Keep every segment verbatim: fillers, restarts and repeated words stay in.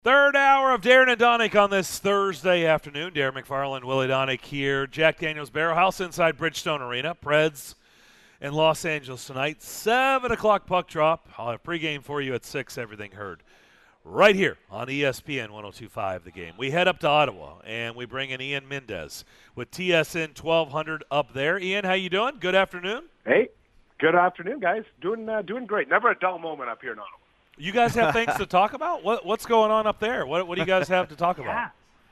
Third hour of Darren and Donick on this Thursday afternoon. Darren McFarland, Willie Donick here. Jack Daniels Barrel House inside Bridgestone Arena. Preds in Los Angeles tonight. seven o'clock puck drop. I'll have pregame for you at six. Everything heard right here on E S P N one oh two point five The Game. We head up to Ottawa, and we bring in Ian Mendez with T S N twelve hundred up there. Ian, how you doing? Good afternoon. Hey, good afternoon, guys. Doing uh, doing great. Never a dull moment up here in Ottawa. You guys have things to talk about? What What's going on up there? What What do you guys have to talk about? Yeah.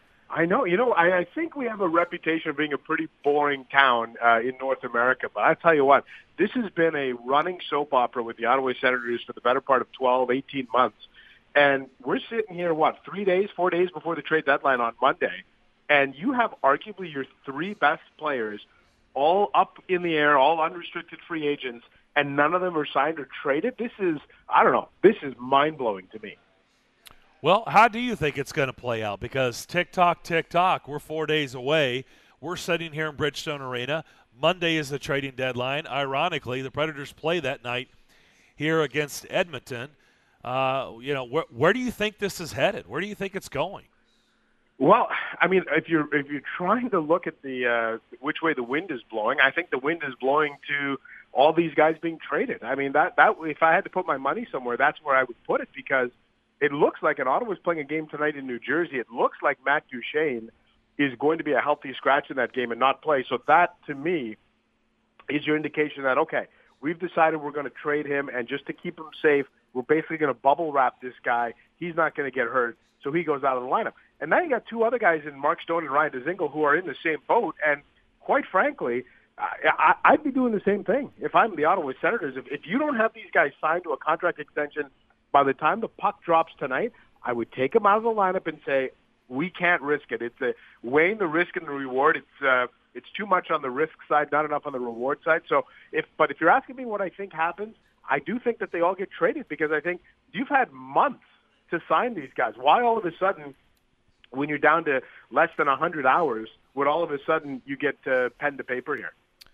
I know. You know, I, I think we have a reputation of being a pretty boring town uh, in North America. But I tell you what, this has been a running soap opera with the Ottawa Senators for the better part of twelve, eighteen months. And we're sitting here, what, three days, four days before the trade deadline on Monday. And you have arguably your three best players all up in the air, all unrestricted free agents, and none of them are signed or traded. This is, I don't know, this is mind-blowing to me. Well, how do you think it's going to play out? Because tick-tock, tick-tock, we're four days away. We're sitting here in Bridgestone Arena. Monday is the trading deadline. Ironically, the Predators play that night here against Edmonton. Uh, you know, wh- where do you think this is headed? Where do you think it's going? Well, I mean, if you're if you're trying to look at the uh, which way the wind is blowing, I think the wind is blowing to all these guys being traded. I mean, that that if I had to put my money somewhere, that's where I would put it, because it looks like, and Ottawa's playing a game tonight in New Jersey, it looks like Matt Duchene is going to be a healthy scratch in that game and not play. So that, to me, is your indication that, okay, we've decided we're going to trade him, and just to keep him safe, we're basically going to bubble wrap this guy. He's not going to get hurt, so he goes out of the lineup. And now you got two other guys in Mark Stone and Ryan Dzingel who are in the same boat, and quite frankly, I, I, I'd be doing the same thing if I'm the Ottawa Senators. If, if you don't have these guys signed to a contract extension by the time the puck drops tonight, I would take them out of the lineup and say, we can't risk it. It's a, weighing the risk and the reward. It's uh, it's too much on the risk side, not enough on the reward side. So, if but if you're asking me what I think happens, I do think that they all get traded, because I think you've had months to sign these guys. Why all of a sudden, when you're down to less than one hundred hours, would all of a sudden you get uh, pen to paper here?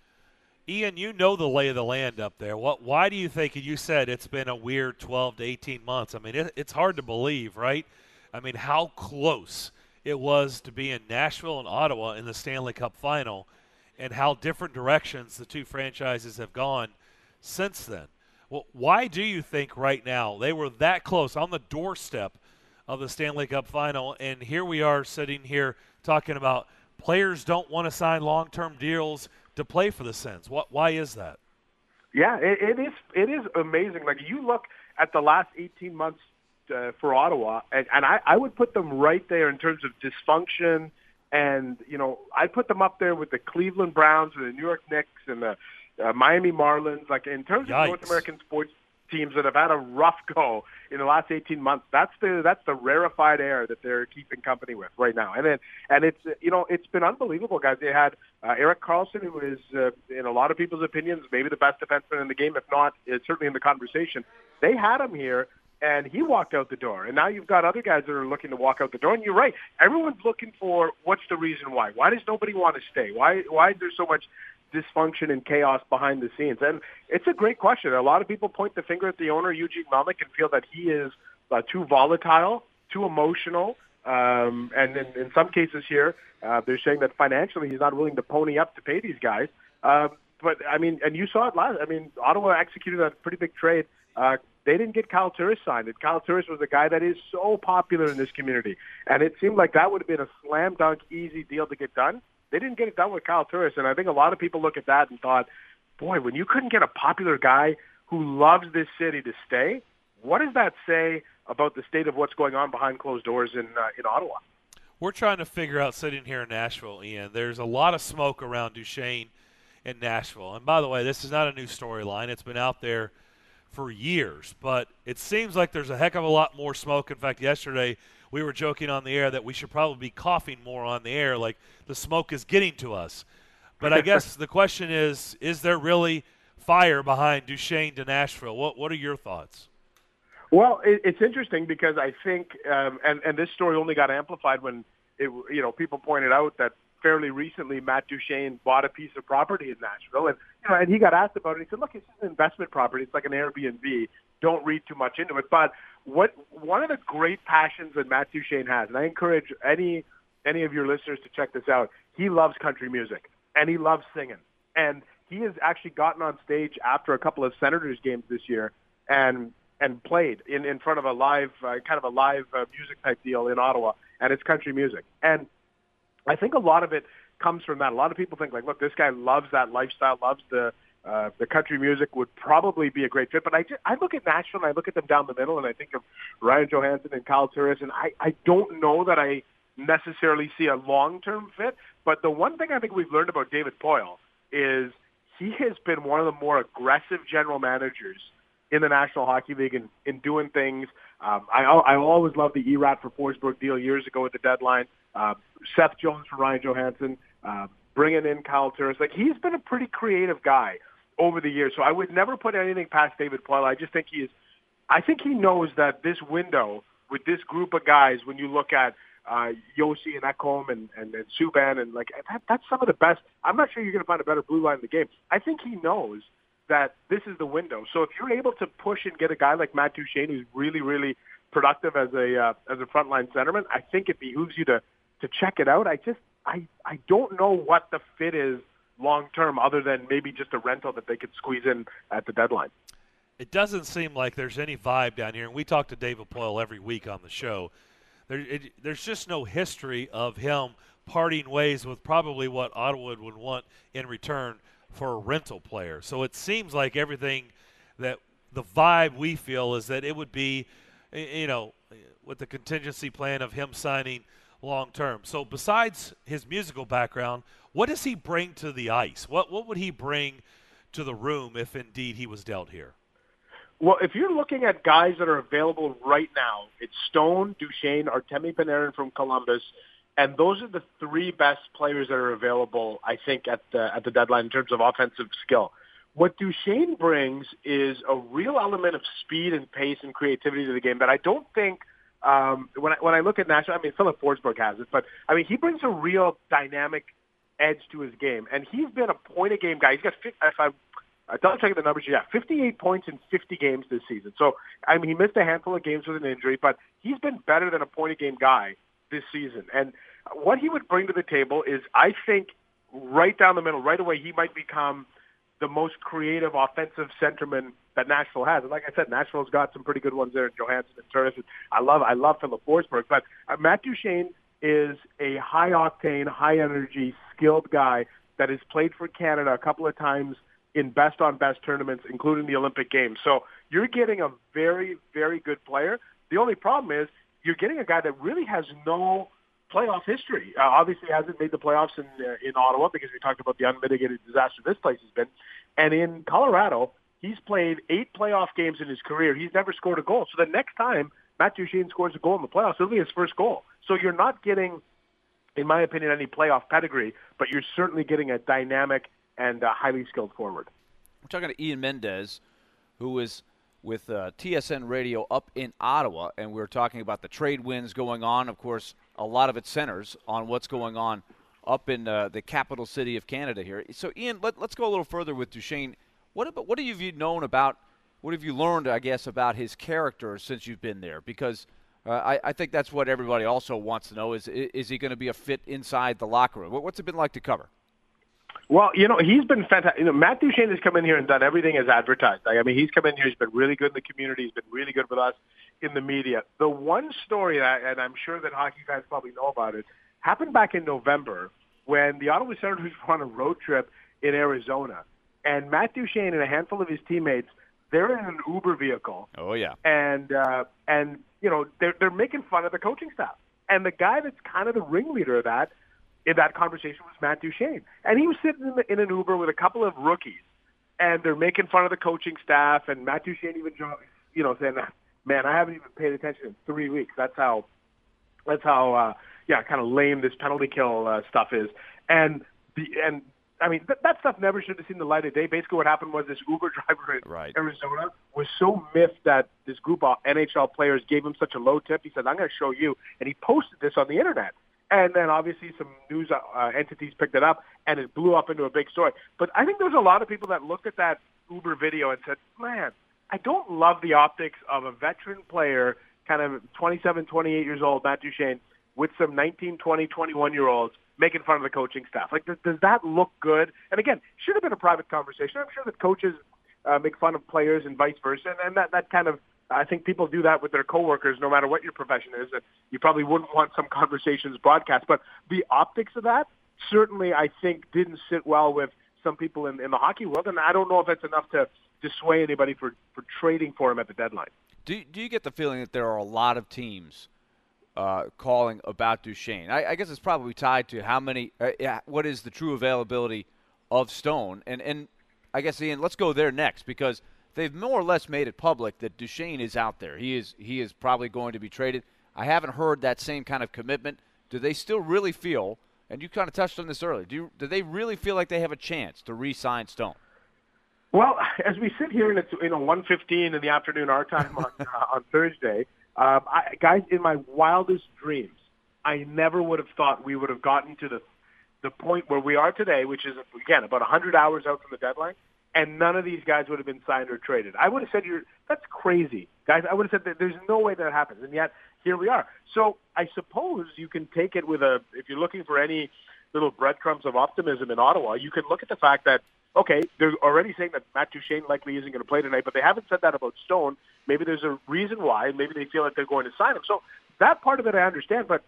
Ian, you know the lay of the land up there. What? Why do you think, and you said it's been a weird twelve to eighteen months. I mean, it, it's hard to believe, right? I mean, how close it was to be in Nashville and Ottawa in the Stanley Cup final, and how different directions the two franchises have gone since then. Well, why do you think right now they were that close on the doorstep of the Stanley Cup final, and here we are sitting here talking about players don't want to sign long-term deals to play for the Sens? What? Why is that? Yeah, it, it is. It is amazing. Like, you look at the last eighteen months uh, for Ottawa, and, and I, I would put them right there in terms of dysfunction. And you know, I put them up there with the Cleveland Browns and the New York Knicks and the uh, Miami Marlins. Like, in terms Yikes. of North American sports teams that have had a rough go in the last eighteen months, that's the that's the rarefied air that they're keeping company with right now. And then and it's you know it's been unbelievable, guys. They had uh, Erik Karlsson, who is uh, in a lot of people's opinions maybe the best defenseman in the game, if not uh, certainly in the conversation. They had him here, and he walked out the door. And now you've got other guys that are looking to walk out the door. And you're right, everyone's looking for what's the reason why. Why does nobody want to stay? Why why is there so much dysfunction and chaos behind the scenes? And it's a great question. A lot of people point the finger at the owner, Eugene Melnyk, and feel that he is uh, too volatile, too emotional, um, and in, in some cases here, uh, they're saying that financially he's not willing to pony up to pay these guys. Um, but, I mean, and you saw it last. I mean, Ottawa executed a pretty big trade. Uh, they didn't get Kyle Turris signed. And Kyle Turris was a guy that is so popular in this community. And it seemed like that would have been a slam dunk, easy deal to get done. They didn't get it done with Kyle Turris, and I think a lot of people look at that and thought, boy, when you couldn't get a popular guy who loves this city to stay, what does that say about the state of what's going on behind closed doors in uh, in Ottawa? We're trying to figure out, sitting here in Nashville, Ian, there's a lot of smoke around Duchene in Nashville. And by the way, this is not a new storyline. It's been out there for years, but it seems like there's a heck of a lot more smoke. In fact, yesterday we were joking on the air that we should probably be coughing more on the air, like the smoke is getting to us. But I guess the question is, is there really fire behind Duchene to Nashville? What What are your thoughts? Well, it, it's interesting because I think, um, and, and this story only got amplified when it, you know, people pointed out that fairly recently Matt Duchene bought a piece of property in Nashville, and you know, and he got asked about it. He said, "Look, it's an investment property. It's like an Airbnb. don't read too much into it. But what one of the great passions that Matt Duchene has, and I encourage any any of your listeners to check this out, he loves country music, and he loves singing. And he has actually gotten on stage after a couple of Senators games this year and and played in, in front of a live, uh, kind of a live uh, music type deal in Ottawa, and it's country music. And I think a lot of it comes from that. A lot of people think, like, look, this guy loves that lifestyle, loves the uh, the country music, would probably be a great fit. But I, just, I look at Nashville, and I look at them down the middle, and I think of Ryan Johansson and Kyle Turris, and I, I don't know that I necessarily see a long-term fit. But the one thing I think we've learned about David Poile is he has been one of the more aggressive general managers in the National Hockey League in, in doing things. Um, I, I always loved the E R A T for Forsberg deal years ago at the deadline. Uh, Seth Jones for Ryan Johansson, uh, bringing in Kyle Turris. Like, he's been a pretty creative guy over the years. So I would never put anything past David Poile. I just think he is, I think he knows that this window with this group of guys, when you look at uh, Yossi and Ekholm and, and, and Subban, and like that, that's some of the best. I'm not sure you're going to find a better blue line in the game. I think he knows that this is the window. So if you're able to push and get a guy like Matt Duchene, who's really, really productive as a uh, as a frontline centerman, I think it behooves you to to check it out. I just I I don't know what the fit is long term, other than maybe just a rental that they could squeeze in at the deadline. It doesn't seem like there's any vibe down here, and we talk to David Poile every week on the show. There, it, there's just no history of him parting ways with probably what Ottawa would want in return for a rental player. So it seems like everything that the vibe we feel is that it would be, you know, with the contingency plan of him signing long term. So besides his musical background, what does he bring to the ice? What what would he bring to the room if indeed he was dealt here? Well, if you're looking at guys that are available right now, it's Stone, Duchene, Artemi Panarin from Columbus, and those are the three best players that are available, I think, at the at the deadline in terms of offensive skill. What Duchene brings is a real element of speed and pace and creativity to the game that I don't think um, when I, when I look at Nashville, I mean, Philip Forsberg has it, but I mean, he brings a real dynamic edge to his game, and he's been a point-a-game guy. He's got, if I I double checking the numbers, yeah, fifty-eight points in fifty games this season. So, I mean, he missed a handful of games with an injury, but he's been better than a point-a-game guy this season. And what he would bring to the table is, I think, right down the middle, right away, he might become the most creative offensive centerman that Nashville has. And like I said, Nashville's got some pretty good ones there in Johansson and Turris. I love, I love Philip Forsberg, but uh, Matt Duchene is a high-octane, high-energy, skilled guy that has played for Canada a couple of times in best-on-best tournaments, including the Olympic Games. So you're getting a very, very good player. The only problem is you're getting a guy that really has no playoff history. Uh, obviously hasn't made the playoffs in uh, in Ottawa because we talked about the unmitigated disaster this place has been. And in Colorado, he's played eight playoff games in his career. He's never scored a goal. So the next time Matt Duchene scores a goal in the playoffs, it'll be his first goal. So you're not getting, in my opinion, any playoff pedigree, but you're certainly getting a dynamic and uh, highly skilled forward. We're talking to Ian Mendez, who is with uh, T S N Radio up in Ottawa, and we were talking about the trade winds going on. Of course, a lot of it centers on what's going on up in uh, the capital city of Canada here. So, Ian, let, let's go a little further with Duchene. What about, what have you known about, what have you learned, I guess, about his character since you've been there? Because uh, I, I think that's what everybody also wants to know, is is he going to be a fit inside the locker room? What's it been like to cover? Well, you know, he's been fantastic. You know, Matt Duchene has come in here and done everything as advertised. I mean, he's come in here, he's been really good in the community, he's been really good with us in the media. The one story, that, and I'm sure that hockey guys probably know about it, happened back in November when the Ottawa Senators were on a road trip in Arizona. And Matt Duchene and a handful of his teammates, they're in an Uber vehicle. Oh, yeah. And, uh, and you know, they're, they're making fun of the coaching staff. And the guy that's kind of the ringleader of that, in that conversation, was Matt Duchene. And he was sitting in, the, in an Uber with a couple of rookies, and they're making fun of the coaching staff, and Matt Duchene even, you know, saying, man, I haven't even paid attention in three weeks. That's how, that's how, uh, yeah, kind of lame this penalty kill uh, stuff is. And, the and I mean, th- that stuff never should have seen the light of day. Basically what happened was this Uber driver in right. Arizona was so miffed that this group of N H L players gave him such a low tip. He said, I'm going to show you. And he posted this on the internet. And then obviously some news uh, entities picked it up, and it blew up into a big story. But I think there's a lot of people that looked at that Uber video and said, man, I don't love the optics of a veteran player, kind of twenty-seven, twenty-eight years old, Matt Duchene, with some nineteen, twenty, twenty-one-year-olds making fun of the coaching staff. Like, does, does that look good? And again, should have been a private conversation. I'm sure that coaches uh, make fun of players and vice versa, and, and that, that kind of, I think people do that with their coworkers no matter what your profession is, and you probably wouldn't want some conversations broadcast. But the optics of that certainly, I think, didn't sit well with some people in, in the hockey world, and I don't know if it's enough to, to sway anybody for, for trading for him at the deadline. Do, do you get the feeling that there are a lot of teams uh, calling about Duchene? I, I guess it's probably tied to how many uh, – what is the true availability of Stone? And, and I guess, Ian, let's go there next, because they've more or less made it public that Duchene is out there. He is he is probably going to be traded. I haven't heard that same kind of commitment. Do they still really feel – and you kind of touched on this earlier. Do, you, do they really feel like they have a chance to re-sign Stone? Well, as we sit here and it's you know one fifteen in the afternoon our time on uh, on Thursday, um, I, guys, in my wildest dreams, I never would have thought we would have gotten to the the point where we are today, which is again about one hundred hours out from the deadline, and none of these guys would have been signed or traded. I would have said, "You're that's crazy, guys." I would have said that there's no way that happens, and yet here we are. So I suppose you can take it with a, if you're looking for any little breadcrumbs of optimism in Ottawa, you can look at the fact that, okay, they're already saying that Matt Duchene likely isn't going to play tonight, but they haven't said that about Stone. Maybe there's a reason why. Maybe they feel like they're going to sign him. So that part of it I understand, but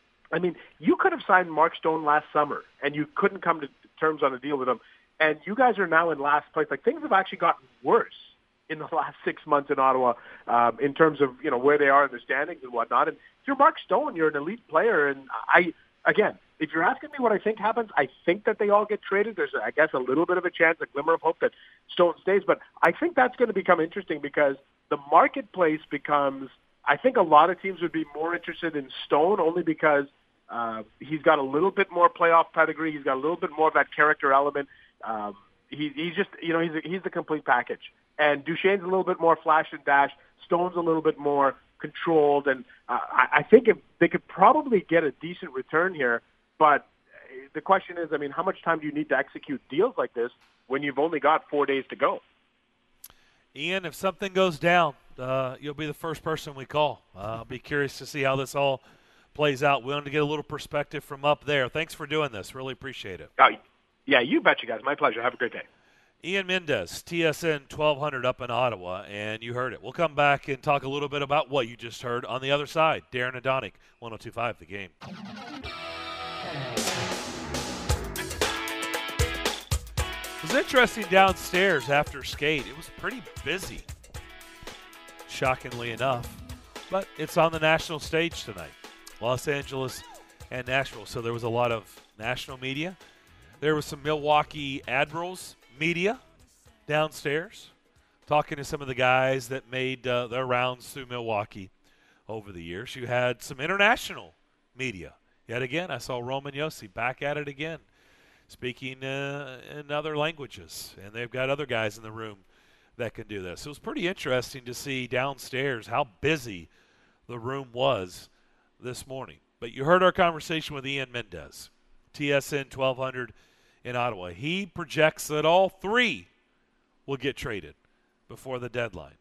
I mean, you could have signed Mark Stone last summer, and you couldn't come to terms on a deal with him, and you guys are now in last place. Like, things have actually gotten worse in the last six months in Ottawa, um, in terms of, you know, where they are in the standings and whatnot. And if you're Mark Stone, you're an elite player. And I, again, if you're asking me what I think happens, I think that they all get traded. There's, I guess, a little bit of a chance, a glimmer of hope that Stone stays. But I think that's going to become interesting because the marketplace becomes, I think a lot of teams would be more interested in Stone only because uh, he's got a little bit more playoff pedigree. He's got a little bit more of that character element. Um, he, he's just, you know, he's a, he's the complete package. And Duchene's a little bit more flash and dash. Stone's a little bit more controlled. And uh, I, I think if they could probably get a decent return here. But the question is, I mean, how much time do you need to execute deals like this when you've only got four days to go? Ian, if something goes down, uh, you'll be the first person we call. Uh, I'll be curious to see how this all plays out. We wanted to get a little perspective from up there. Thanks for doing this. Really appreciate it. Oh, yeah, you betcha, guys. My pleasure. Have a great day. Ian Mendez, T S N twelve hundred up in Ottawa, and you heard it. We'll come back and talk a little bit about what you just heard on the other side. Darren Adonic, one oh two point five The Game. It was interesting downstairs after skate. It was pretty busy, shockingly enough. But it's on the national stage tonight, Los Angeles and Nashville. So there was a lot of national media. There was some Milwaukee Admirals media downstairs talking to some of the guys that made uh, their rounds through Milwaukee over the years. You had some international media. Yet again, I saw Roman Josi back at it again, speaking uh, in other languages. And they've got other guys in the room that can do this. It was pretty interesting to see downstairs how busy the room was this morning. But you heard our conversation with Ian Mendez, T S N twelve hundred in Ottawa. He projects that all three will get traded before the deadline,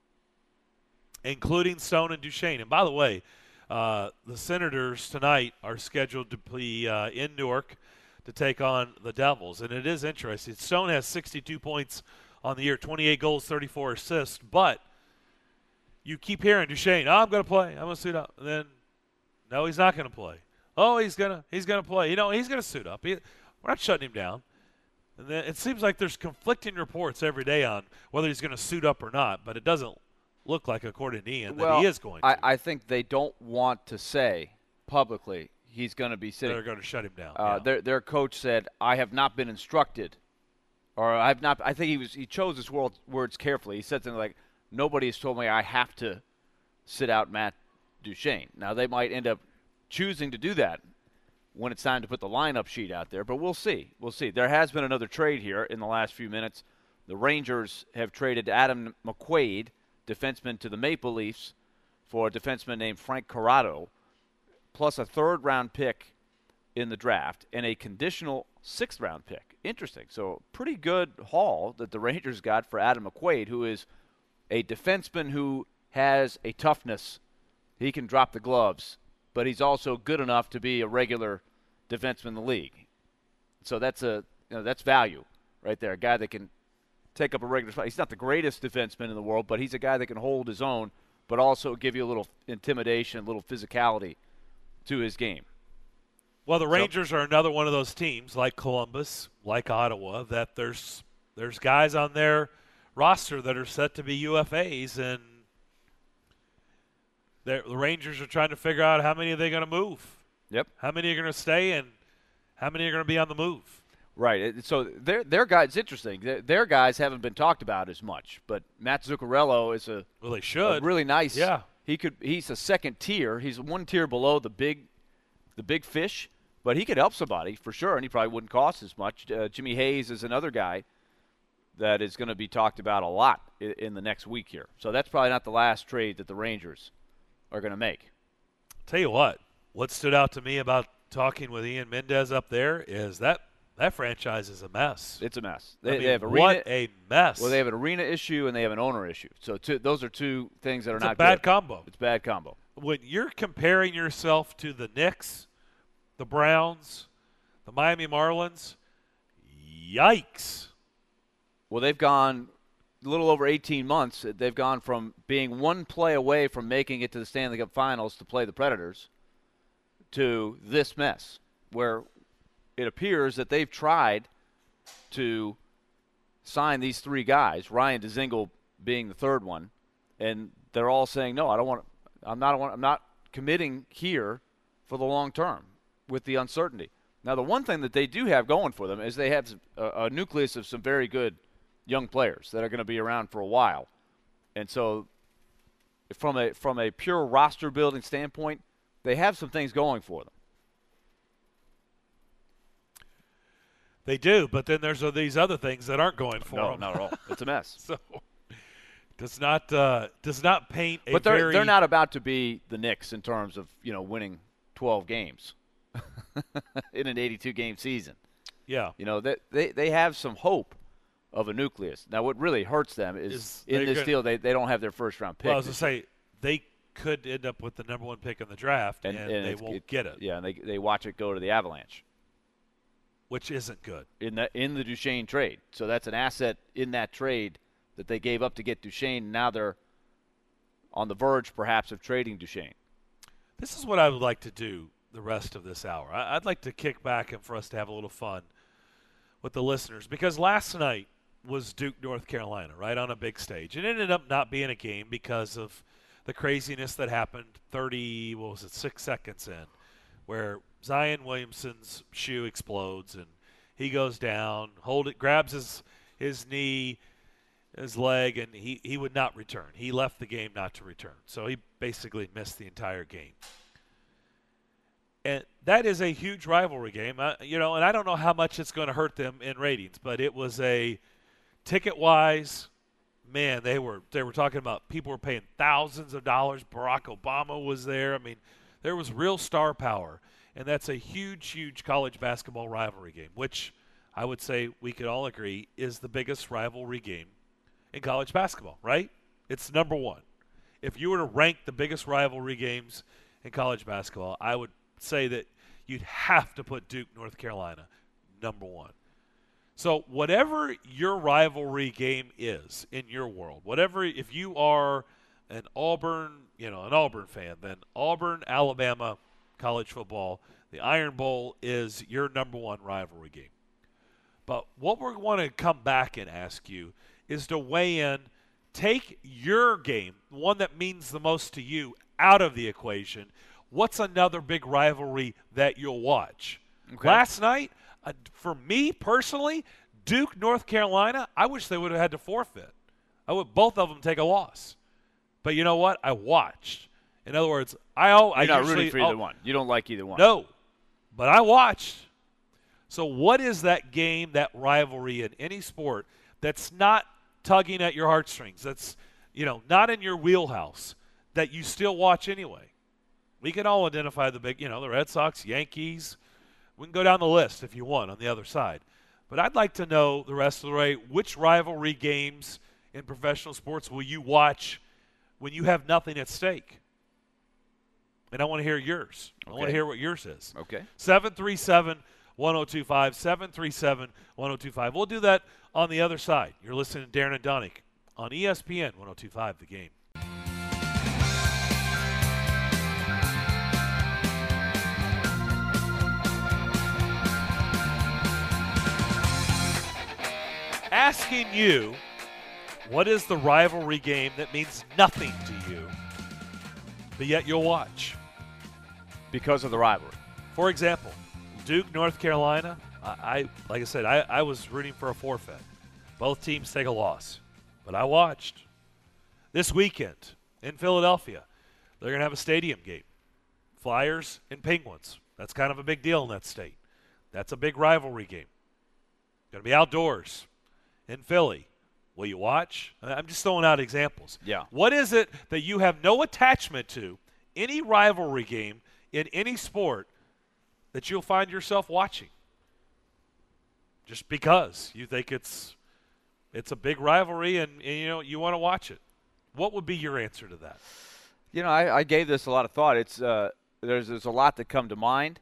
including Stone and Duchene. And by the way, uh, the Senators tonight are scheduled to be uh, in Newark to take on the Devils. And it is interesting. Stone has sixty-two points on the year, twenty-eight goals, thirty-four assists. But you keep hearing Duchene, oh, I'm going to play. I'm going to suit up. And then, no, he's not going to play. Oh, he's going to he's gonna play. You know, he's going to suit up. He, We're not shutting him down. And then it seems like there's conflicting reports every day on whether he's going to suit up or not, but it doesn't look like, according to Ian, well, that he is going to. I, I think they don't want to say publicly he's going to be sitting. They're going to shut him down. Uh, yeah. their their coach said, "I have not been instructed," or "I've not." I think he was he chose his word, words carefully. He said something like, "Nobody has told me I have to sit out Matt Duchene." Now they might end up choosing to do that when it's time to put the lineup sheet out there, but we'll see. We'll see. There has been another trade here in the last few minutes. The Rangers have traded Adam McQuaid, defenseman, to the Maple Leafs for a defenseman named Frank Corrado, plus a third-round pick in the draft and a conditional sixth-round pick. Interesting. So pretty good haul that the Rangers got for Adam McQuaid, who is a defenseman who has a toughness. He can drop the gloves, but he's also good enough to be a regular defenseman in the league. So that's a you know, that's value right there. A guy that can take up a regular spot. He's not the greatest defenseman in the world, but he's a guy that can hold his own, but also give you a little intimidation, a little physicality to his game. Well, the Rangers so, are another one of those teams, like Columbus, like Ottawa, that there's there's guys on their roster that are set to be U F As, and the Rangers are trying to figure out how many are they going to move. Yep. How many are going to stay, and how many are going to be on the move. Right. So their their guys, it's interesting. Their, their guys haven't been talked about as much, but Matt Zuccarello is a well, they should. A really nice. Yeah. He could. He's a second tier. He's one tier below the big, the big fish, but he could help somebody for sure, and he probably wouldn't cost as much. Uh, Jimmy Hayes is another guy that is going to be talked about a lot in, in the next week here. So that's probably not the last trade that the Rangers are going to make. Tell you what, what stood out to me about talking with Ian Mendez up there is that that franchise is a mess. It's a mess. They, I mean, they have arena, what a mess. Well, they have an arena issue and they have an owner issue. So two, those are two things that are it's not a bad good. combo. It's a bad combo. When you're comparing yourself to the Knicks, the Browns, the Miami Marlins, yikes. Well, they've gone a little over eighteen months. They've gone from being one play away from making it to the Stanley Cup Finals to play the Predators to this mess where it appears that they've tried to sign these three guys, Ryan Dzingel being the third one, and they're all saying, no, I don't want I'm not I'm not committing here for the long term with the uncertainty. Now, the one thing that they do have going for them is they have a, a nucleus of some very good young players that are going to be around for a while. And so from a from a pure roster building standpoint, they have some things going for them. They do, but then there's these other things that aren't going for no, them. No, not at all. It's a mess. So does not uh, does not paint a but they're, very – they're not about to be the Knicks in terms of, you know, winning twelve games in an eighty-two game season. Yeah. You know, they, they, they have some hope of a nucleus. Now, what really hurts them is, is in this gonna, deal, they, they don't have their first-round pick. Well, I was going to say, they could end up with the number one pick in the draft, and, and, and and they won't it, get it. Yeah, and they, they watch it go to the Avalanche. Which isn't good. In the, in the Duchesne trade. So that's an asset in that trade that they gave up to get Duchesne. Now they're on the verge, perhaps, of trading Duchesne. This is what I would like to do the rest of this hour. I'd like to kick back and for us to have a little fun with the listeners, because last night was Duke, North Carolina, right, on a big stage. It ended up not being a game because of the craziness that happened thirty, what was it, six seconds in, where Zion Williamson's shoe explodes and he goes down, hold it, grabs his his knee, his leg, and he, he would not return. He left the game not to return. So he basically missed the entire game. And that is a huge rivalry game, uh, you know, and I don't know how much it's going to hurt them in ratings, but it was a ticket-wise, man, they were they were talking about people were paying thousands of dollars. Barack Obama was there. I mean, there was real star power, and that's a huge, huge college basketball rivalry game, which I would say we could all agree is the biggest rivalry game in college basketball, right? It's number one. If you were to rank the biggest rivalry games in college basketball, I would say that you'd have to put Duke, North Carolina, number one. So whatever your rivalry game is in your world, whatever, if you are an Auburn, you know, an Auburn fan, then Auburn, Alabama, college football, the Iron Bowl is your number one rivalry game. But what we want to come back and ask you is to weigh in, take your game, the one that means the most to you, out of the equation. What's another big rivalry that you'll watch? Okay. Last night, uh, for me personally, Duke, North Carolina, I wish they would have had to forfeit. I would both of them take a loss. But you know what? I watched. In other words, I You're I not usually, rooting for either oh, one. You don't like either one. No, but I watched. So what is that game, that rivalry in any sport that's not tugging at your heartstrings, that's, you know, not in your wheelhouse, that you still watch anyway? We can all identify the big, you know, the Red Sox, Yankees. We can go down the list if you want on the other side. But I'd like to know the rest of the way, which rivalry games in professional sports will you watch when you have nothing at stake? And I want to hear yours. Okay. I want to hear what yours is. Okay. seven three seven, one oh two five, seven three seven, one oh two five. We'll do that on the other side. You're listening to Darren and Donick on E S P N one oh two five The Game. Asking you, what is the rivalry game that means nothing to you, but yet you'll watch? Because of the rivalry. For example, Duke, North Carolina, I, I like I said, I, I was rooting for a forfeit. Both teams take a loss, but I watched. This weekend in Philadelphia, they're going to have a stadium game. Flyers and Penguins. That's kind of a big deal in that state. That's a big rivalry game. Going to be outdoors in Philly. Will you watch? I'm just throwing out examples. Yeah. What is it that you have no attachment to, any rivalry game in any sport, that you'll find yourself watching? Just because you think it's it's a big rivalry and, and you know you want to watch it. What would be your answer to that? You know, I, I gave this a lot of thought. It's uh, there's there's a lot that come to mind.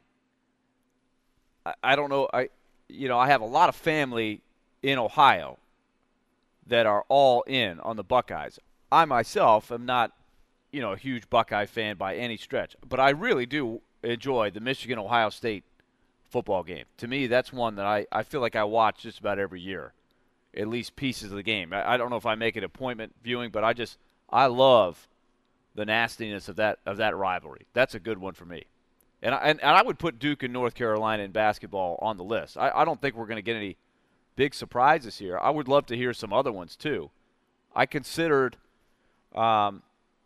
I, I don't know. I you know I have a lot of family in Ohio that are all in on the Buckeyes. I myself am not, you know, a huge Buckeye fan by any stretch, but I really do enjoy the Michigan-Ohio State football game. To me, that's one that I, I feel like I watch just about every year, at least pieces of the game. I, I don't know if I make an appointment viewing, but I just I love the nastiness of that of that rivalry. That's a good one for me. And I, and, and I would put Duke and North Carolina in basketball on the list. I, I don't think we're going to get any big surprises here. I would love to hear some other ones too. I considered, um,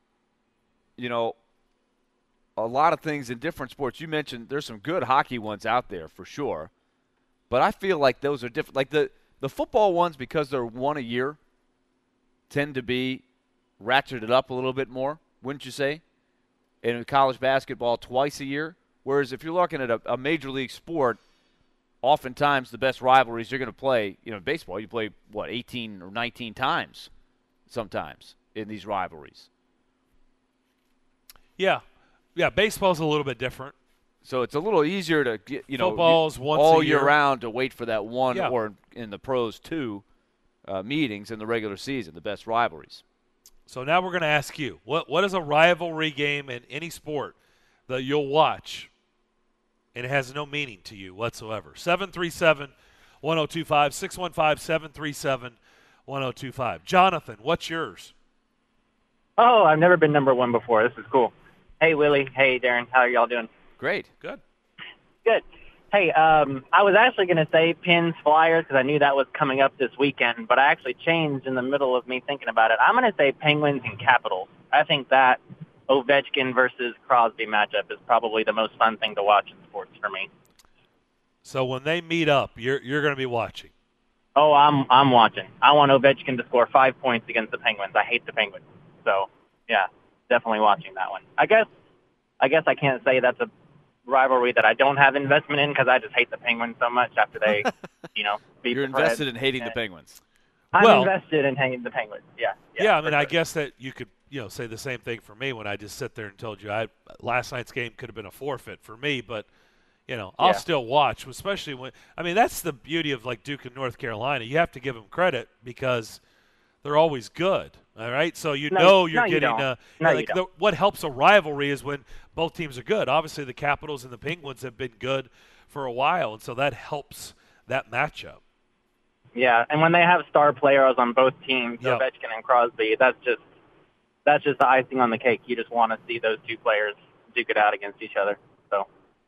you know, a lot of things in different sports. You mentioned there's some good hockey ones out there for sure, but I feel like those are different. Like the, the football ones, because they're one a year, tend to be ratcheted up a little bit more, wouldn't you say? In college basketball, twice a year. Whereas if you're looking at a, a major league sport, oftentimes the best rivalries you're going to play, you know, baseball, you play, what, eighteen or nineteen times sometimes in these rivalries. Yeah. Yeah, baseball's a little bit different. So it's a little easier to get, you know, football's once all a year. year round to wait for that one Yeah. or in the pros two uh, meetings in the regular season, the best rivalries. So now we're going to ask you, what what is a rivalry game in any sport that you'll watch and it has no meaning to you whatsoever? seven three seven, one oh two five, six one five, seven three seven, one oh two five. Jonathan, what's yours? Oh, I've never been number one before. This is cool. Hey, Willie. Hey, Darren. How are y'all doing? Great. Good. Good. Hey, um, I was actually going to say Pins Flyers because I knew that was coming up this weekend, but I actually changed in the middle of me thinking about it. I'm going to say Penguins and Capitals. I think that Ovechkin versus Crosby matchup is probably the most fun thing to watch in sports for me. So when they meet up, you're you're going to be watching. Oh, I'm I'm watching. I want Ovechkin to score five points against the Penguins. I hate the Penguins. So, yeah, definitely watching that one. I guess I guess I can't say that's a rivalry that I don't have investment in because I just hate the Penguins so much after they, you know, beat You're the Preds. invested in hating the Penguins. I'm Well- invested in hating the Penguins. Yeah. Yeah, Yeah, I for mean, I sure. guess that you could, you know, say the same thing for me when I just sit there and told you I last night's game could have been a forfeit for me, but you know, I'll Yeah. still watch, especially when I mean, that's the beauty of like Duke and North Carolina. You have to give them credit because they're always good. All right, so you No, know you're no, you getting don't. uh, No, you like the, don't. what helps a rivalry is when both teams are good. Obviously, the Capitals and the Penguins have been good for a while, and so that helps that matchup. Yeah, and when they have star players on both teams, Yep. Ovechkin and Crosby, that's just that's just the icing on the cake. You just want to see those two players duke it out against each other. So,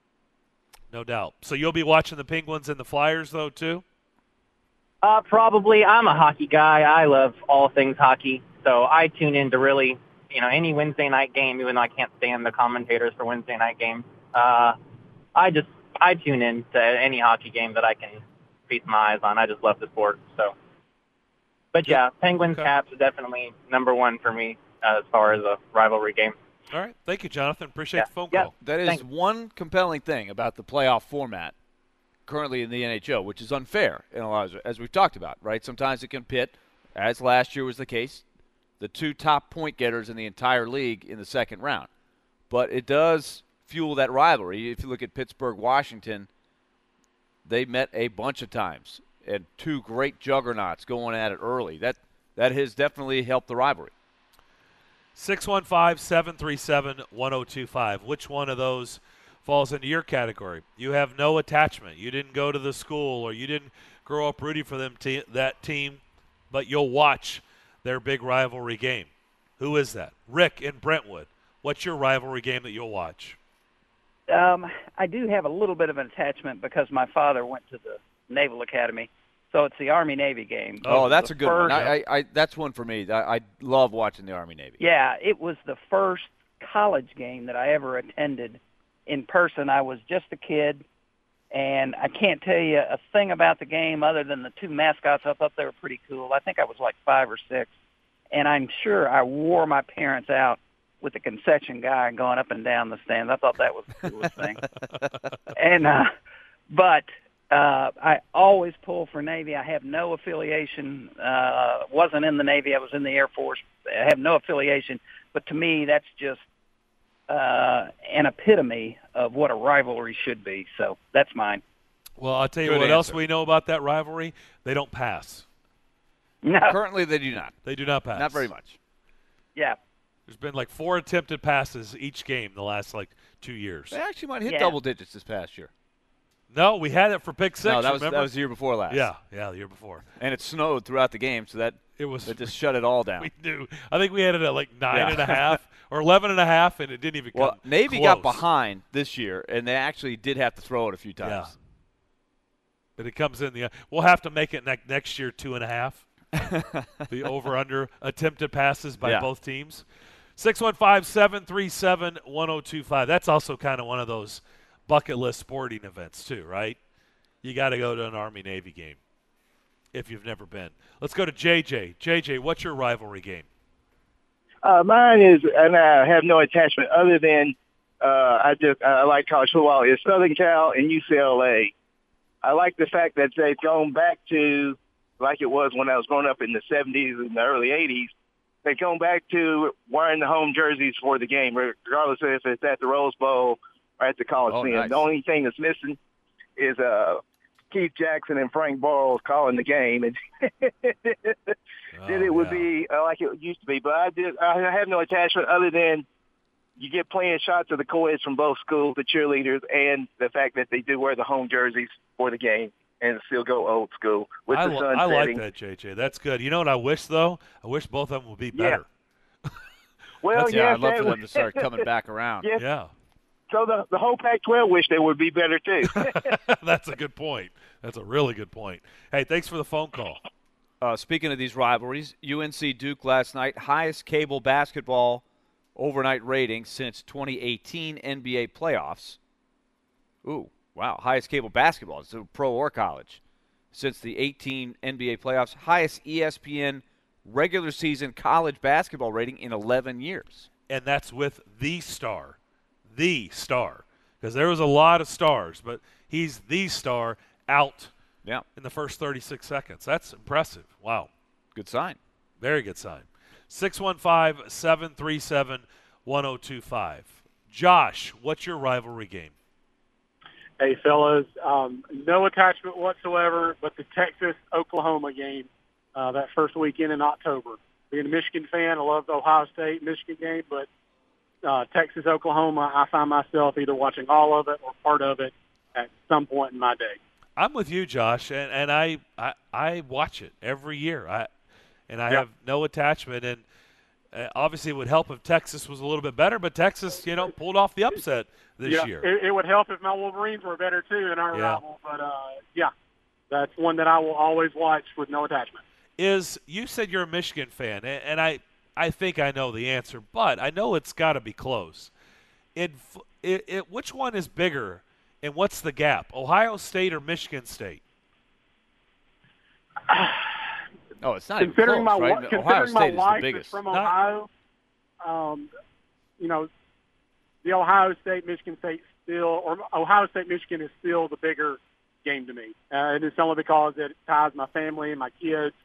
No doubt. So you'll be watching the Penguins and the Flyers, though, too? uh, probably I'm a hockey guy. I love all things hockey, so I tune in to really, you know, any Wednesday night game, even though I can't stand the commentators for Wednesday night games. Uh, I just I tune in to any hockey game that I can feast my eyes on. I just love the sport. So, but yeah, Penguins Okay. Caps are definitely number one for me uh, as far as a rivalry game. All right. Thank you, Jonathan. Appreciate Yeah. the phone Yeah. call. That is Thanks. one compelling thing about the playoff format currently in the N H L, which is unfair in a lot of, as we've talked about, right? Sometimes it can pit as last year was the case, the two top point getters in the entire league in the second round. But it does fuel that rivalry. If you look at Pittsburgh, Washington, they met a bunch of times, and two great juggernauts going at it early. That that has definitely helped the rivalry. six one five, seven three seven, one oh two five. Which one of those falls into your category? You have no attachment. You didn't go to the school, or you didn't grow up rooting for them te- that team, but you'll watch their big rivalry game. Who is that? Rick in Brentwood. What's your rivalry game that you'll watch? Um, I do have a little bit of an attachment because my father went to the Naval Academy, so it's the Army-Navy game. Oh, that's a good first, one. I, I, I, that's one for me. I, I love watching the Army-Navy. Yeah, it was the first college game that I ever attended in person. I was just a kid, and I can't tell you a thing about the game other than the two mascots. I thought they were pretty cool. I think I was like five or six, and I'm sure I wore my parents out with the concession guy going up and down the stands. I thought that was the coolest thing. And uh, but uh, I always pull for Navy. I have no affiliation. Uh, wasn't in the Navy. I was in the Air Force. I have no affiliation. But to me, that's just uh, an epitome of what a rivalry should be. So that's mine. Well, I'll tell you Good what answer. else we know about that rivalry. They don't pass. No. Currently, they do not. They do not pass. Not very much. Yeah. There's been like four attempted passes each game the last like two years. They actually might hit Yeah. double digits this past year. No, we had it for pick six. no, that was remember? that was the year before last. yeah, yeah, the year before. And it snowed throughout the game, so that It was. it just shut it all down. We knew. I think we had it at like nine Yeah. and a half or eleven and a half, and it didn't even Well, come Navy close. got behind this year, and they actually did have to throw it a few times. Yeah. But it comes in the. We'll have to make it ne- next year two and a half. The over under attempted passes by Yeah. both teams. six one five, seven three seven, one oh two five. That's also kind of one of those bucket list sporting events too, right? You got to go to an Army-Navy game if you've never been. Let's go to J J. J J, what's your rivalry game? Uh, mine is, and I have no attachment other than uh, I just I like college football. Is Southern Cal and U C L A. I like the fact that they've gone back to like it was when I was growing up in the seventies and the early eighties. They've gone back to wearing the home jerseys for the game, regardless of if it's at the Rose Bowl or at the Coliseum. Oh, nice. The only thing that's missing is uh, Keith Jackson and Frank Boros calling the game, and then Oh, it would yeah. be uh, like it used to be. But I did. I have no attachment other than you get playing shots of the co-eds from both schools, the cheerleaders, and the fact that they do wear the home jerseys for the game and still go old school with I, the li- sun I like setting. that, J J. That's good. You know what I wish, though? I wish both of them would be better. Well, That's- yeah, yes, I'd love that for would- them to start coming back around. Yes. Yeah. So the the whole Pac twelve wish they would be better too. That's a good point. That's a really good point. Hey, thanks for the phone call. Uh, speaking of these rivalries, U N C Duke last night, highest cable basketball overnight rating since twenty eighteen N B A playoffs. Ooh, wow, highest cable basketball, so pro or college, since the eighteen N B A playoffs. Highest E S P N regular season college basketball rating in eleven years. And that's with the star. The star. Because there was a lot of stars, but he's the star out Yeah, in the first thirty-six seconds. That's impressive. Wow. good sign. Very good sign. six one five, seven three seven, one oh two five. Josh, what's your rivalry game? Hey, fellas, um, no attachment whatsoever, but the Texas-Oklahoma game uh, that first weekend in October. Being a Michigan fan, I love the Ohio State-Michigan game, but uh, Texas-Oklahoma, I find myself either watching all of it or part of it at some point in my day. I'm with you, Josh, and, and I, I I watch it every year. I and I Yep. have no attachment, and uh, obviously it would help if Texas was a little bit better, but Texas, you know, pulled off the upset this yeah, year. It, it would help if my Wolverines were better, too, in our Yeah. rival. But, uh, yeah, that's one that I will always watch with no attachment. Is you said you're a Michigan fan, and, and I I think I know the answer, but I know it's got to be close. It, it, it which one is bigger, and what's the gap? Ohio State or Michigan State? Oh, it's not even Considering close, my right? wa- Ohio considering my State is the wife is biggest. from Not- Ohio, um, you know, the Ohio State Michigan State still, or Ohio State Michigan is still the bigger game to me, uh, and it's only because it ties my family and my kids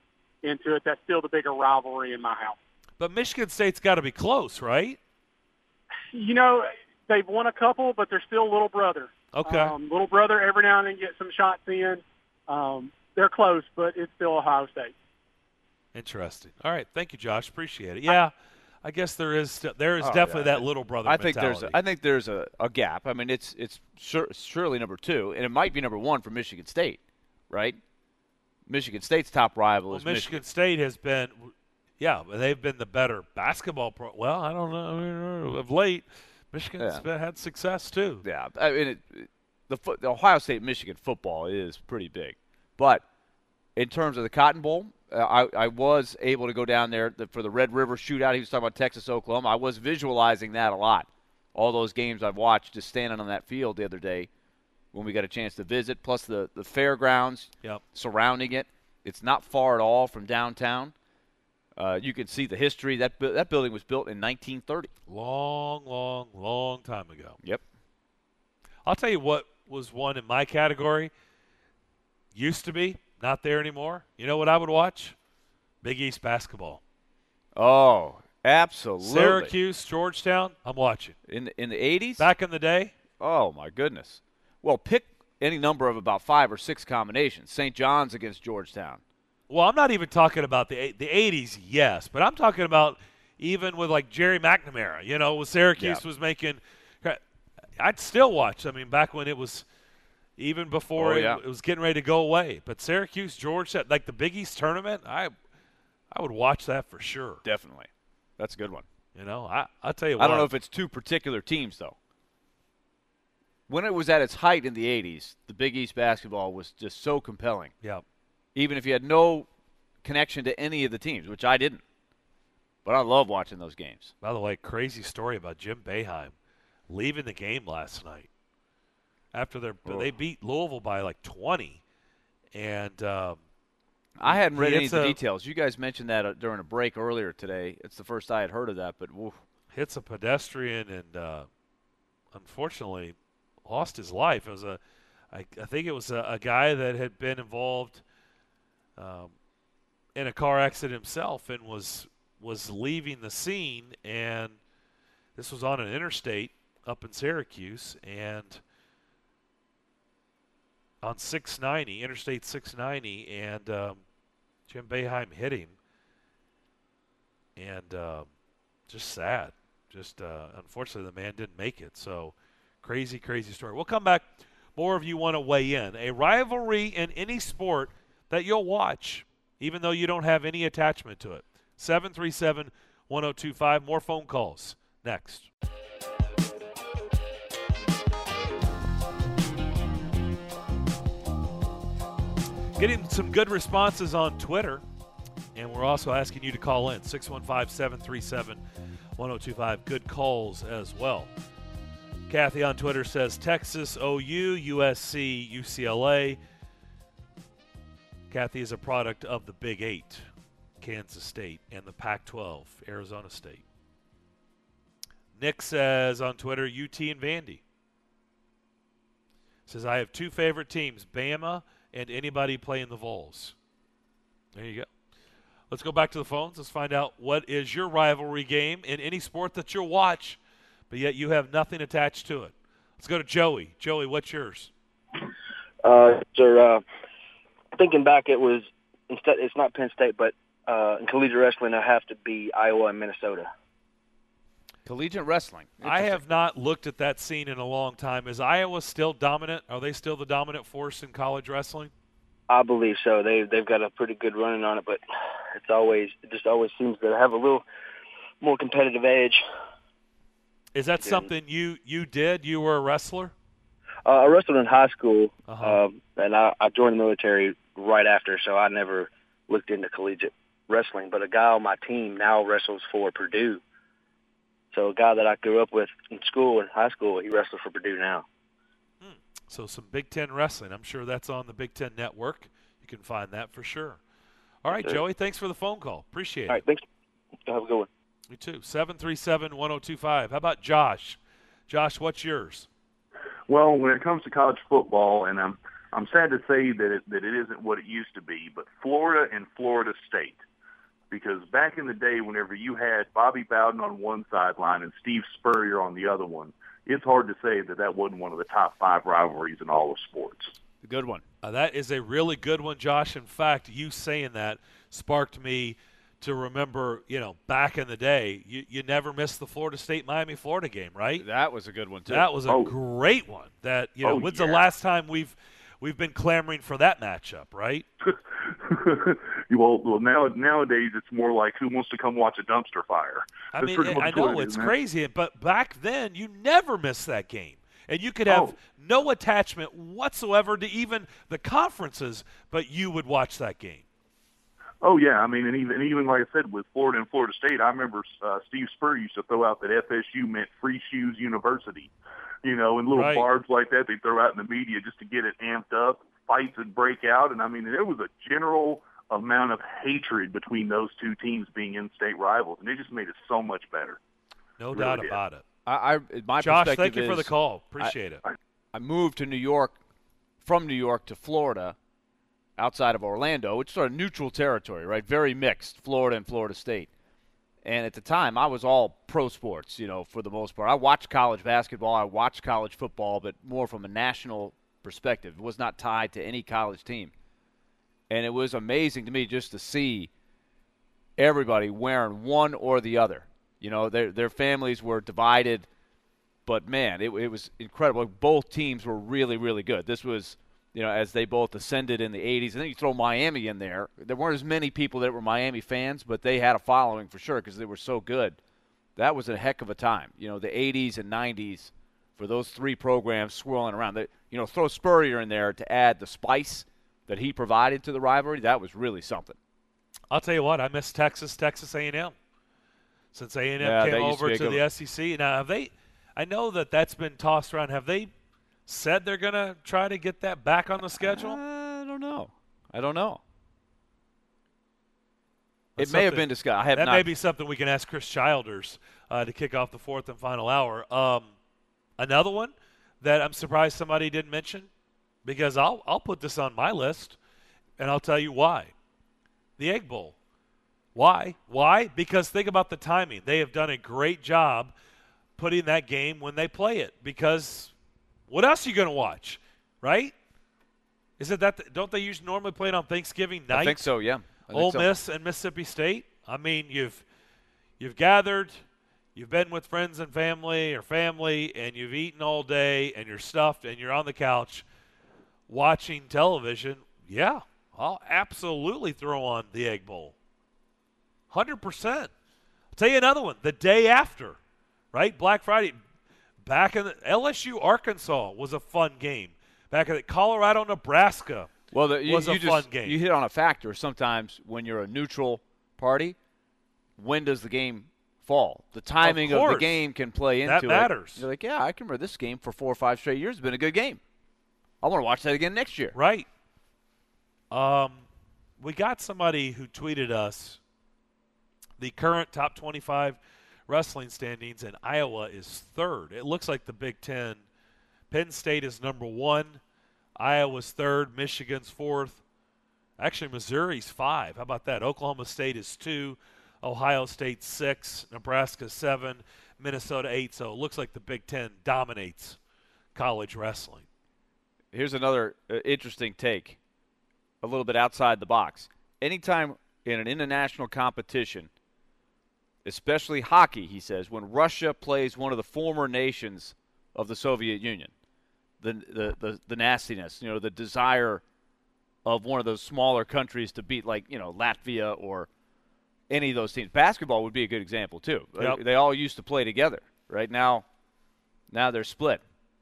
into it. That's still the bigger rivalry in my house. But Michigan State's got to be close, right? You know, they've won a couple, but they're still little brother. Okay. Um, little brother every now and then gets some shots in. Um, they're close, but it's still Ohio State. Interesting. All right. Thank you, Josh. Appreciate it. Yeah, I guess there is st- there is Oh, definitely yeah. that little brother I think mentality. there's a, I think there's a, a gap. I mean, it's it's sur- surely number two, and it might be number one for Michigan State, right? Michigan State's top rival well, is Michigan Michigan. State has been, yeah, they've been the better basketball pro. Well, I don't know. I mean, of late, Michigan's Yeah. been, had success too. Yeah, I mean, it, it- the, fo- the Ohio State-Michigan football is pretty big. But in terms of the Cotton Bowl, uh, I, I was able to go down there the, for the Red River Shootout. He was talking about Texas, Oklahoma. I was visualizing that a lot. All those games I've watched just standing on that field the other day when we got a chance to visit, plus the, the fairgrounds Yep. surrounding it. It's not far at all from downtown. Uh, you can see the history. That bu- that building was built in nineteen thirty. Long, long, long time ago. Yep. I'll tell you what was one in my category. Used to be, not there anymore. You know what I would watch? Big East basketball. Oh, absolutely. Syracuse, Georgetown, I'm watching. In the, in the eighties? Back in the day, Oh, my goodness. Well, pick any number of about five or six combinations. Saint John's against Georgetown. well, I'm not even talking about the eight- the eighties, yes, but I'm talking about even with like Jerry McNamara, you know, with Syracuse Yeah. was making I'd still watch. I mean, back when it was even before Oh, it, yeah. it was getting ready to go away. But Syracuse, Georgetown, like the Big East tournament, I I would watch that for sure. Definitely. That's a good one. You know, I I'll tell you what. I don't know if it's two particular teams, though. When it was at its height in the eighties, the Big East basketball was just so compelling, Yeah. even if you had no connection to any of the teams, which I didn't. But I love watching those games. By the way, crazy story about Jim Boeheim leaving the game last night after their Oh. they beat Louisville by like twenty, and um, I hadn't read He any of hits the a- details. You guys mentioned that uh, during a break earlier today. It's the first I had heard of that, but woof. hits a pedestrian and uh, unfortunately lost his life. It was a, I, I think it was a, a guy that had been involved um, in a car accident himself and was was leaving the scene, and this was on an interstate up in Syracuse, and on six ninety, Interstate six ninety, and um, Jim Boeheim hit him, and uh, just sad. Just uh, unfortunately, the man didn't make it. So crazy, crazy story. We'll come back. More of you want to weigh in. A rivalry in any sport that you'll watch, even though you don't have any attachment to it. seven three seven, one oh two five. More phone calls next. Getting some good responses on Twitter, and we're also asking you to call in six one five, seven three seven, one oh two five. Good calls as well. Kathy on Twitter says Texas, O U, U S C, U C L A. Kathy is a product of the Big Eight, Kansas State, and the Pac twelve, Arizona State. Nick says on Twitter, U T and Vandy. Says, I have two favorite teams, Bama and anybody playing the Vols. There you go. Let's go back to the phones. Let's find out what is your rivalry game in any sport that you'll watch, but yet you have nothing attached to it. Let's go to Joey. Joey, what's yours? Uh, sir, uh, thinking back, it was instead. It's not Penn State, but uh, in collegiate wrestling, I have to be Iowa and Minnesota. Collegiate wrestling. I have not looked at that scene in a long time. Is Iowa still dominant? Are they still the dominant force in college wrestling? I believe so. They they've got a pretty good running on it, but it's always it just always seems to have a little more competitive edge. Is that something you you did? You were a wrestler? Uh, I wrestled in high school, Uh-huh. um, and I, I joined the military right after, so I never looked into collegiate wrestling. But a guy on my team now wrestles for Purdue. So a guy that I grew up with in school, in high school, he wrestles for Purdue now. So some Big Ten wrestling. I'm sure that's on the Big Ten Network. You can find that for sure. All right, Sure. Joey, thanks for the phone call. Appreciate All right, it. thanks. Have a good one. You too. seven three seven, one oh two five. How about Josh? Josh, what's yours? Well, when it comes to college football, and I'm I'm sad to say that it, that it isn't what it used to be, but Florida and Florida State. Because back in the day, whenever you had Bobby Bowden on one sideline and Steve Spurrier on the other one, it's hard to say that that wasn't one of the top five rivalries in all of sports. A good one. Uh, that is a really good one, Josh. In fact, you saying that sparked me to remember, you know, back in the day, you, you never missed the Florida State-Miami Florida game, right? That was a good one, too. That was a oh. great one. That, you know, Oh, when's yeah. the last time we've we've been clamoring for that matchup, right? well, well, now nowadays it's more like who wants to come watch a dumpster fire. I That's mean, pretty I much know what it it's is, man. crazy, but back then you never missed that game. And you could have Oh. no attachment whatsoever to even the conferences, but you would watch that game. Oh yeah, I mean, and even even like I said with Florida and Florida State, I remember uh, Steve Spurrier used to throw out that F S U meant Free Shoes University, you know, and little Right. barbs like that they throw out in the media just to get it amped up. Fights would break out, and I mean, there was a general amount of hatred between those two teams being in-state rivals, and it just made it so much better. No Really doubt did. about it. I, I my Josh, perspective thank you is, for the call. Appreciate it. I moved to New York, from New York to Florida, outside of Orlando, which is sort of neutral territory, right? Very mixed, Florida and Florida State. And at the time, I was all pro sports, you know, for the most part. I watched college basketball, I watched college football, but more from a national perspective. It was not tied to any college team. And it was amazing to me just to see everybody wearing one or the other. You know, their their families were divided, but man, it, it was incredible. Both teams were really, really good. This was, you know, as they both ascended in the eighties. And then you throw Miami in there. There weren't as many people that were Miami fans, but they had a following for sure because they were so good. That was a heck of a time. You know, the eighties and nineties for those three programs swirling around. They, you know, throw Spurrier in there to add the spice that he provided to the rivalry. That was really something. I'll tell you what, I miss Texas, Texas A and M. Since A and M Yeah, that came used to over be a to good the one. S E C. Now, have they – I know that that's been tossed around. Have they said they're going to try to get that back on the schedule? I don't know. I don't know. That's It may have something- been discussed. I have that not. may be something we can ask Chris Childers uh, to kick off the fourth and final hour. Um, another one that I'm surprised somebody didn't mention, because I'll I'll put this on my list, and I'll tell you why. The Egg Bowl. Why? Why? Because think about the timing. They have done a great job putting that game when they play it. Because what else are you going to watch, right? Is it that? Don't they usually normally play it on Thanksgiving night? I think so, yeah. I think Ole so. Miss and Mississippi State. I mean, you've you've gathered, you've been with friends and family or family, and you've eaten all day, and you're stuffed, and you're on the couch watching television. Yeah, I'll absolutely throw on the Egg Bowl. one hundred percent. I'll tell you another one. The day after, right? Black Friday. Back in the L S U Arkansas was a fun game. Back in the Colorado Nebraska. Well, the, you, was a you fun just, game. You hit on a factor. Sometimes when you're a neutral party, when does the game fall? The timing of, course. the game can play into That it. matters. You're like, yeah, I can remember this game for four or five straight years. It's been a good game. I want to watch that again next year. Right. Um, we got somebody who tweeted us the current top twenty-five wrestling standings, and Iowa is third. It looks like the Big Ten. Penn State is number one. Iowa's third. Michigan's fourth. Actually, Missouri's five. How about that? Oklahoma State is two. Ohio State six. Nebraska seven. Minnesota eight. So it looks like the Big Ten dominates college wrestling. Here's another uh, interesting take, a little bit outside the box. Anytime in an international competition, especially hockey, he says, when Russia plays one of the former nations of the Soviet Union, the the the, the nastiness, you know, the desire of one of those smaller countries to beat, like, you know, Latvia or any of those teams. Basketball would be a good example too. Yep. They all used to play together. Right now, now they're split.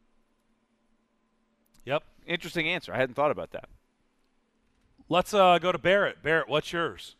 Yep. Interesting answer. I hadn't thought about that. Let's uh, go to Barrett. Barrett, what's yours?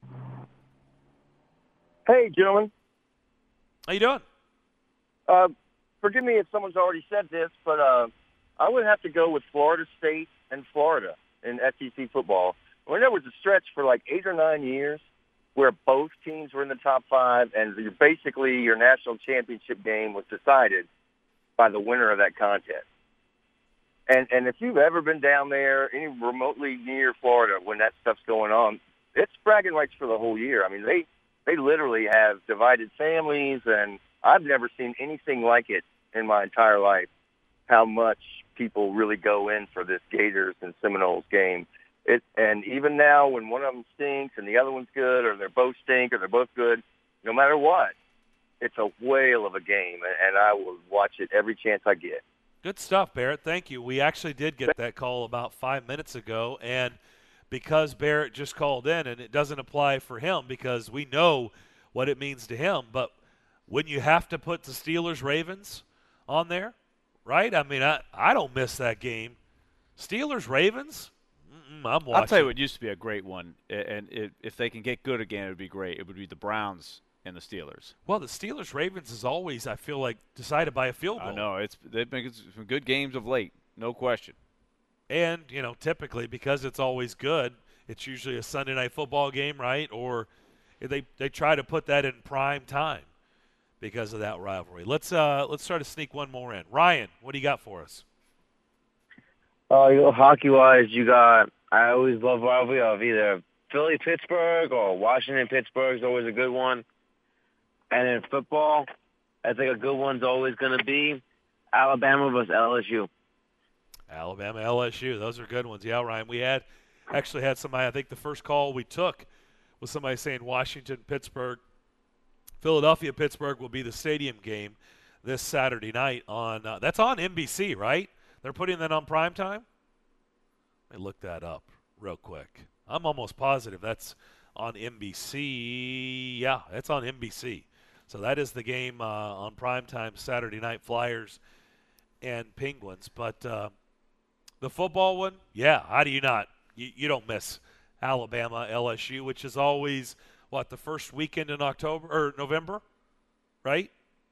Hey, gentlemen. How you doing? Uh, forgive me if someone's already said this, but uh, I would have to go with Florida State and Florida in S E C football. When there was a stretch for like eight or nine years where both teams were in the top five, and you're basically your national championship game was decided by the winner of that contest. And and if you've ever been down there, any remotely near Florida, when that stuff's going on, it's bragging rights for the whole year. I mean, they they literally have divided families, and I've never seen anything like it in my entire life. How much people really go in for this Gators and Seminoles game. It and even now, when one of them stinks and the other one's good, or they're both stink, or they're both good, no matter what, it's a whale of a game, and I will watch it every chance I get. Good stuff, Barrett. Thank you. We actually did get that call about five minutes ago, and because Barrett just called in, and it doesn't apply for him because we know what it means to him, but when you have to put the Steelers-Ravens on there, right? I mean, I, I don't miss that game. Steelers-Ravens, I'm watching. I'll tell you what used to be a great one, and it, if they can get good again, it would be great. It would be the Browns and the Steelers. Well, the Steelers-Ravens is always, I feel like, decided by a field goal. I know. It's, they've been some good games of late, no question. And, you know, typically because it's always good, it's usually a Sunday night football game, right? Or they they try to put that in prime time because of that rivalry. Let's uh let's try to sneak one more in. Ryan, what do you got for us? Uh, you know, hockey-wise, you got – I always love rivalry of either Philly-Pittsburgh or Washington-Pittsburgh is always a good one. And in football, I think a good one's always going to be Alabama versus L S U. Alabama, L S U. Those are good ones. Yeah, Ryan. We had actually had somebody, I think the first call we took was somebody saying Washington, Pittsburgh. Philadelphia, Pittsburgh will be the stadium game this Saturday night on uh, – that's on N B C, right? They're putting that on primetime? Let me look that up real quick. I'm almost positive that's on N B C. Yeah, it's on N B C. So that is the game uh, on primetime Saturday night, Flyers and Penguins. But uh, the football one, yeah, how do you not? You, you don't miss Alabama, L S U, which is always, what, the first weekend in October or November, right?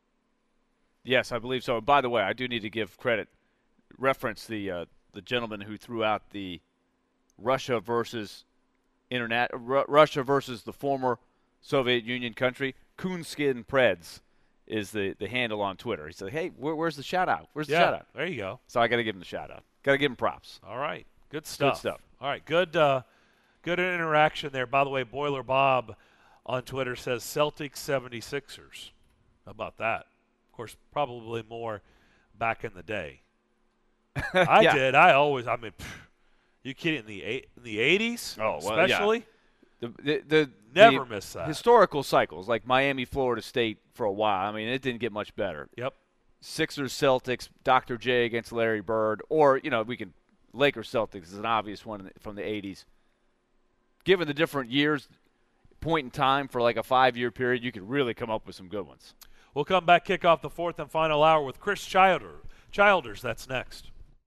Yes, I believe so. By the way, I do need to give credit, reference the uh, the gentleman who threw out the Russia versus internet R- Russia versus the former Soviet Union country. Coonskin Preds is the, the handle on Twitter. He said, hey, where, where's the shout-out? Where's the yeah, shout-out? There you go. So I got to give him the shout-out. Got to give him props. All right. Good stuff. Good stuff. All right. Good uh, good interaction there. By the way, Boiler Bob on Twitter says Celtics seventy-sixers. How about that? Of course, probably more back in the day. I yeah. did. I always, I mean, pff, you kidding, in the, eight, in the eighties? Oh, well, especially? Yeah. The, the, the, Never the miss that. Historical cycles, like Miami, Florida State for a while. I mean, it didn't get much better. Yep. Sixers, Celtics, Doctor J against Larry Bird, or, you know, we can Lakers, Celtics is an obvious one from the eighties. Given the different years, point in time for like a five-year period, you could really come up with some good ones. We'll come back, kick off the fourth and final hour with Chris Childer. Childers. That's next.